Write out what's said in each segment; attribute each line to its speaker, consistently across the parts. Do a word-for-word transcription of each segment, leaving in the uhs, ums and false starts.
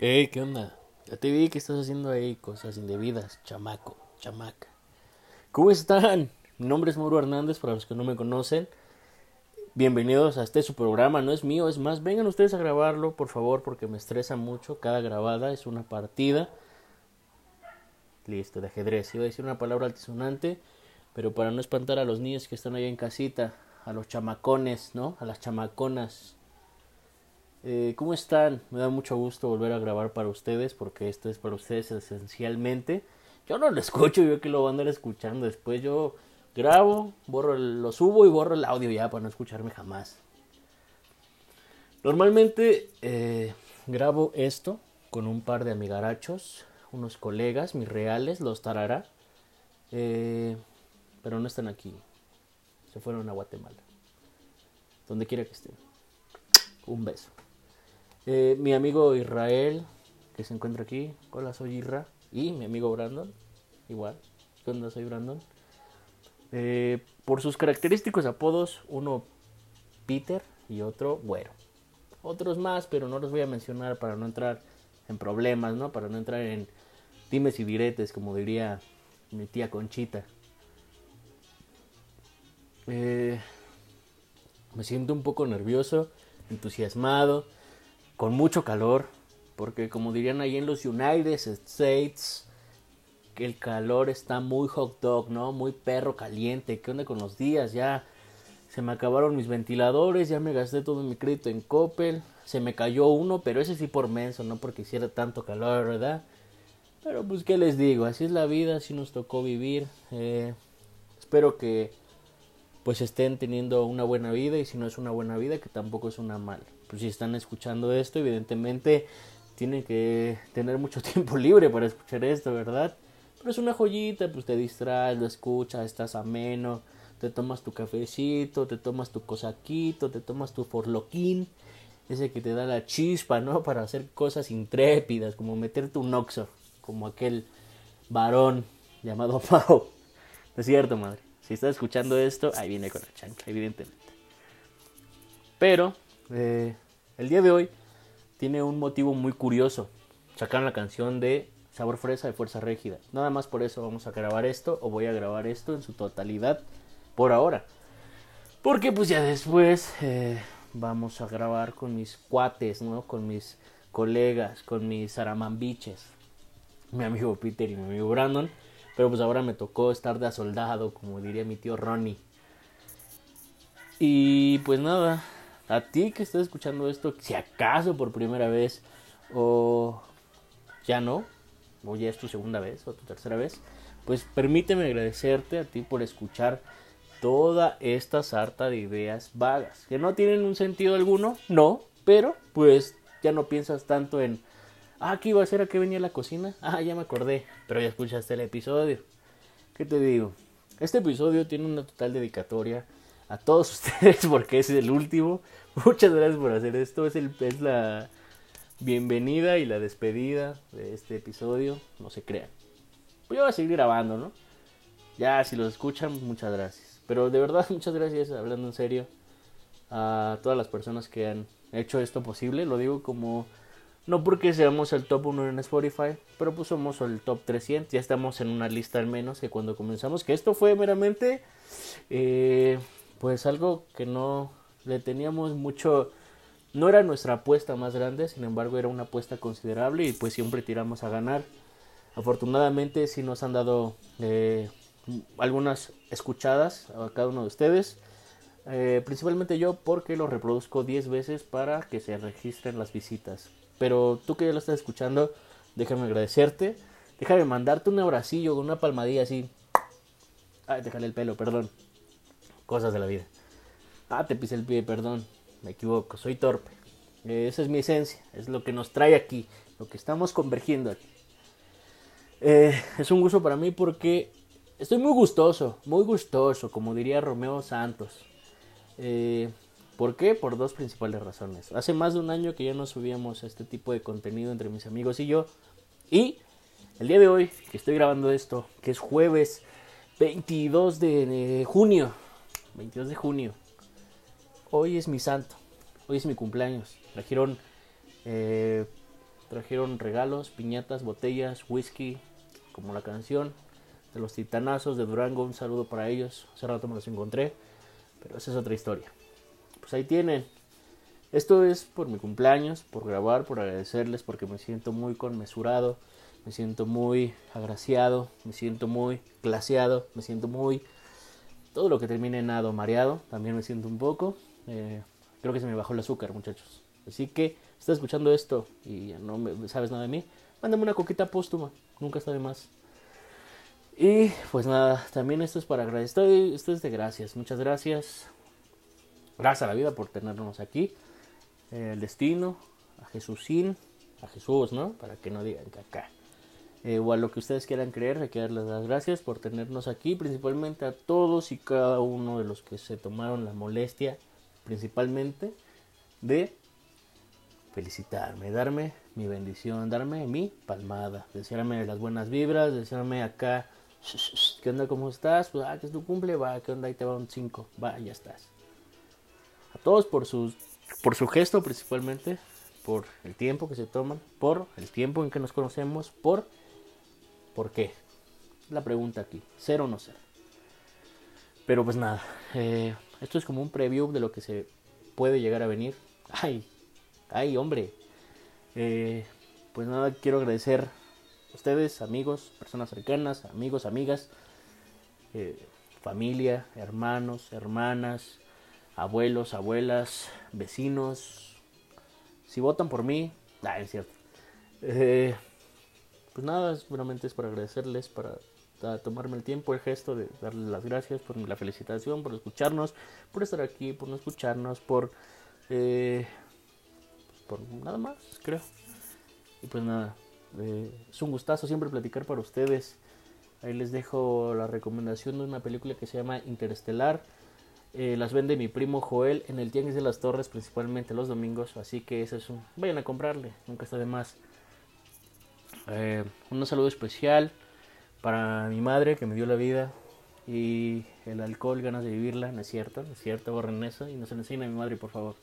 Speaker 1: Hey, ¿qué onda? Ya te vi que estás haciendo ahí cosas indebidas, chamaco, chamaca. ¿Cómo están? Mi nombre es Mauro Hernández, para los que no me conocen. Bienvenidos a este su programa, no es mío, es más, vengan ustedes a grabarlo, por favor, porque me estresa mucho. Cada grabada es una partida. Listo, de ajedrez. Iba a decir una palabra altisonante, pero para no espantar a los niños que están ahí en casita, a los chamacones, ¿no? A las chamaconas. Eh, ¿Cómo están? Me da mucho gusto volver a grabar para ustedes porque esto es para ustedes esencialmente. Yo no lo escucho, yo que lo voy a andar escuchando después. Yo grabo, borro el- lo subo y borro el audio ya para no escucharme jamás. Normalmente eh, grabo esto con un par de amigarachos, unos colegas, mis reales, los tarará. Eh, pero no están aquí, se fueron a Guatemala. Donde quiera que estén. Un beso. Eh, mi amigo Israel, que se encuentra aquí. Hola, soy Isra. Y mi amigo Brandon, igual. ¿Qué onda? Soy Brandon. Eh, por sus característicos apodos, uno Peter y otro Güero. Otros más, pero no los voy a mencionar para no entrar en problemas, ¿no? Para no entrar en dimes y diretes, como diría mi tía Conchita. Eh, me siento un poco nervioso, entusiasmado, con mucho calor, porque como dirían ahí en los United States, que el calor está muy hot dog, ¿no? Muy perro caliente. ¿Qué onda con los días? Ya se me acabaron mis ventiladores, ya me gasté todo mi crédito en Coppel, se me cayó uno, pero ese sí por menso, no porque hiciera tanto calor, ¿verdad? Pero pues qué les digo, así es la vida, así nos tocó vivir. Eh, espero que pues estén teniendo una buena vida, y si no es una buena vida, que tampoco es una mala. Pues si están escuchando esto, evidentemente tienen que tener mucho tiempo libre para escuchar esto, ¿verdad? Pero es una joyita, pues te distraes, lo escuchas, estás ameno, te tomas tu cafecito, te tomas tu cosaquito, te tomas tu forloquín, ese que te da la chispa, ¿no? Para hacer cosas intrépidas, como meterte un oxo, como aquel varón llamado Pau. No es cierto, madre. Si estás escuchando esto, ahí viene con la chancla, evidentemente. Pero, eh, el día de hoy tiene un motivo muy curioso. Sacaron la canción de Sabor Fresa de Fuerza Régida. Nada más por eso vamos a grabar esto, o voy a grabar esto en su totalidad por ahora. Porque pues ya después eh, vamos a grabar con mis cuates, ¿no? Con mis colegas, con mis aramambiches. Mi amigo Peter y mi amigo Brandon. Pero pues ahora me tocó estar de asoldado, como diría mi tío Ronnie. Y pues nada, a ti que estás escuchando esto, si acaso por primera vez, o ya no, o ya es tu segunda vez o tu tercera vez, pues permíteme agradecerte a ti por escuchar toda esta sarta de ideas vagas, que no tienen un sentido alguno, no, pero pues ya no piensas tanto en, ah, ¿qué iba a hacer? ¿A qué venía la cocina? Ah, ya me acordé, pero ya escuchaste el episodio. ¿Qué te digo? Este episodio tiene una total dedicatoria a todos ustedes porque es el último. Muchas gracias por hacer esto. Es, el, es la bienvenida y la despedida de este episodio. No se crean. Pues yo voy a seguir grabando, ¿no? Ya, si los escuchan, muchas gracias. Pero de verdad, muchas gracias, hablando en serio, a todas las personas que han hecho esto posible. Lo digo como... no porque seamos el top uno en Spotify, pero pues somos el top trescientos. Ya estamos en una lista al menos que cuando comenzamos. Que esto fue meramente... Eh, pues algo que no le teníamos mucho... no era nuestra apuesta más grande, sin embargo era una apuesta considerable y pues siempre tiramos a ganar. Afortunadamente sí nos han dado eh, algunas escuchadas a cada uno de ustedes. Eh, principalmente yo, porque lo reproduzco diez veces para que se registren las visitas. Pero tú que ya lo estás escuchando, déjame agradecerte. Déjame mandarte un abracillo con una palmadilla así. Ay, te jalé el pelo, perdón. Cosas de la vida. Ah, te pisé el pie, perdón. Me equivoco, soy torpe. Eh, esa es mi esencia, es lo que nos trae aquí, lo que estamos convergiendo aquí. Eh, es un gusto para mí porque estoy muy gustoso, muy gustoso, como diría Romeo Santos. Eh, ¿Por qué? Por dos principales razones. Hace más de un año que ya no subíamos este tipo de contenido entre mis amigos y yo. Y el día de hoy, que estoy grabando esto, que es jueves veintidós de junio. veintidós de junio. Hoy es mi santo. Hoy es mi cumpleaños. Trajeron eh, trajeron regalos, piñatas, botellas, whisky, como la canción de los Titanazos de Durango. Un saludo para ellos, hace rato me los encontré, pero esa es otra historia. Pues ahí tienen. Esto es por mi cumpleaños, por grabar, por agradecerles, porque me siento muy conmesurado, me siento muy agraciado, me siento muy glaciado, me siento muy... todo lo que termine en ado, mareado, también me siento un poco. Eh, creo que se me bajó el azúcar, muchachos. Así que, si estás escuchando esto y ya no me, sabes nada de mí, mándame una coquita póstuma, nunca está de más. Y pues nada, también esto es para agradecer, esto, esto es de gracias, muchas gracias. Gracias a la vida por tenernos aquí. El destino, a Jesucín, a Jesús, ¿no? Para que no digan que acá. Eh, o a lo que ustedes quieran creer, hay que darles las gracias por tenernos aquí, principalmente a todos y cada uno de los que se tomaron la molestia, principalmente, de felicitarme, darme mi bendición, darme mi palmada, desearme las buenas vibras, desearme acá, ¿qué onda, cómo estás? Pues, ah, que es tu cumple, va, ¿qué onda? Ahí te va un cinco, va, ya estás. A todos por sus... por su gesto principalmente, por el tiempo que se toman, por el tiempo en que nos conocemos, por... ¿por qué? La pregunta aquí, ser o no ser. Pero pues nada, eh, esto es como un preview de lo que se puede llegar a venir. Ay, ay, hombre. Eh, pues nada, quiero agradecer a ustedes, amigos, personas cercanas, amigos, amigas, eh, familia, hermanos, hermanas, abuelos, abuelas, vecinos. Si votan por mí, ah, es cierto. Eh, pues nada, seguramente es para agradecerles, para tomarme el tiempo, el gesto de darles las gracias por la felicitación, por escucharnos, por estar aquí, por no escucharnos, por eh, por nada más, creo. Y pues nada, eh, es un gustazo siempre platicar para ustedes. Ahí les dejo la recomendación de una película que se llama Interestelar. Eh, las vende mi primo Joel en el Tianguis de las Torres, principalmente los domingos, así que ese es un... vayan a comprarle, nunca está de más. Eh, un saludo especial para mi madre que me dio la vida y el alcohol, ganas de vivirla. No es cierto, no es cierto, borren eso y no se le enseñen a mi madre, por favor.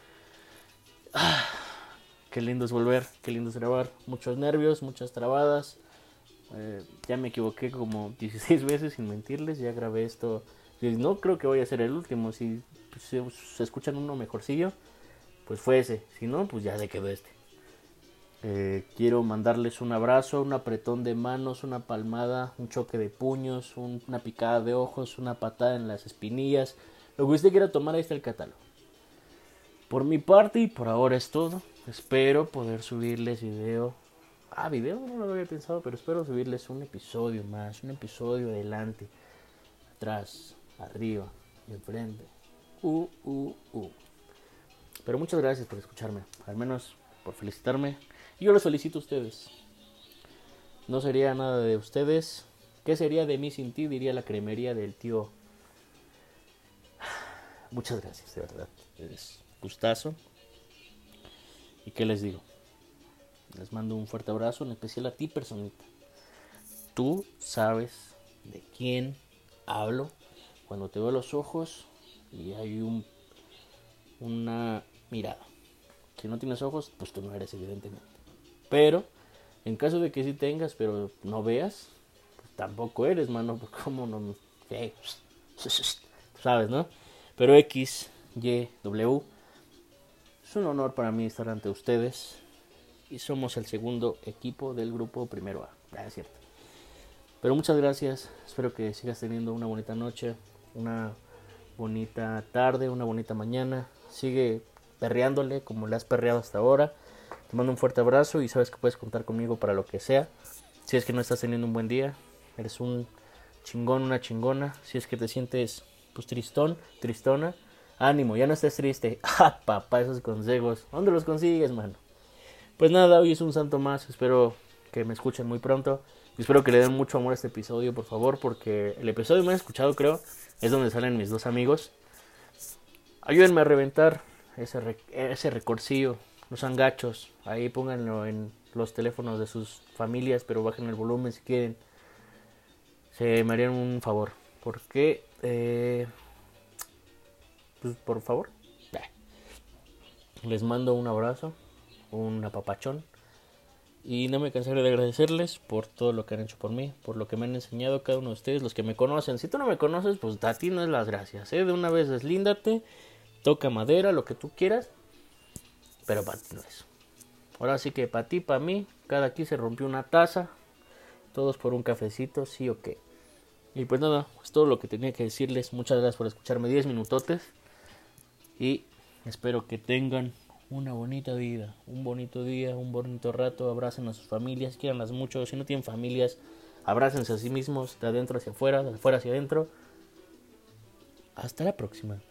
Speaker 1: Ah, qué lindo es volver, qué lindo es grabar. Muchos nervios, muchas trabadas. Eh, ya me equivoqué como dieciséis veces sin mentirles, ya grabé esto. No creo que vaya a ser el último. Si se, se escuchan uno mejorcillo, pues fue ese. Si no, pues ya se quedó este. Eh, quiero mandarles un abrazo, un apretón de manos, una palmada, un choque de puños, un, una picada de ojos, una patada en las espinillas. Lo que usted quiera tomar, ahí está el catálogo. Por mi parte y por ahora es todo. Espero poder subirles video. Ah, video no lo había pensado, pero espero subirles un episodio más, un episodio adelante, atrás, arriba, enfrente. Uh, uh, uh. Pero muchas gracias por escucharme, al menos por felicitarme. Y yo los felicito a ustedes. No sería nada de ustedes. ¿Qué sería de mí sin ti? Diría la cremería del tío. Muchas gracias, de verdad. Es gustazo. ¿Y qué les digo? Les mando un fuerte abrazo, en especial a ti, personita. Tú sabes de quién hablo cuando te veo a los ojos y hay un, una mirada. Si no tienes ojos, pues tú no eres, evidentemente. Pero, en caso de que sí tengas, pero no veas, pues tampoco eres, mano. Pues cómo no... Eh, sabes, ¿no? Pero X, Y, W... es un honor para mí estar ante ustedes. Y somos el segundo equipo del grupo Primero A. Ah, es cierto. Pero muchas gracias. Espero que sigas teniendo una bonita noche, una bonita tarde, una bonita mañana. Sigue perreándole como le has perreado hasta ahora. Te mando un fuerte abrazo y sabes que puedes contar conmigo para lo que sea. Si es que no estás teniendo un buen día, eres un chingón, una chingona. Si es que te sientes pues tristón, tristona, ánimo, ya no estés triste. Ah, papá, esos consejos, ¿dónde los consigues, mano? Pues nada, hoy es un santo más. Espero que me escuchen muy pronto. Y espero que le den mucho amor a este episodio, por favor, porque el episodio más escuchado, creo, es donde salen mis dos amigos. Ayúdenme a reventar ese, rec- ese recorcillo. No sean gachos. Ahí pónganlo en los teléfonos de sus familias, pero bajen el volumen si quieren. Se me harían un favor. Porque, eh, pues por favor. Les mando un abrazo, un apapachón. Y no me cansaré de agradecerles por todo lo que han hecho por mí, por lo que me han enseñado cada uno de ustedes, los que me conocen. Si tú no me conoces, pues a ti no es las gracias, ¿eh? De una vez deslíndate, toca madera, lo que tú quieras, pero para ti no es. Ahora sí que para ti, para mí, cada aquí se rompió una taza, todos por un cafecito, sí o qué. Y pues nada, es todo lo que tenía que decirles. Muchas gracias por escucharme diez minutotes. Y espero que tengan una bonita vida, un bonito día, un bonito rato. Abracen a sus familias, quieranlas mucho. Si no tienen familias, abrácense a sí mismos, de adentro hacia afuera, de afuera hacia adentro. Hasta la próxima.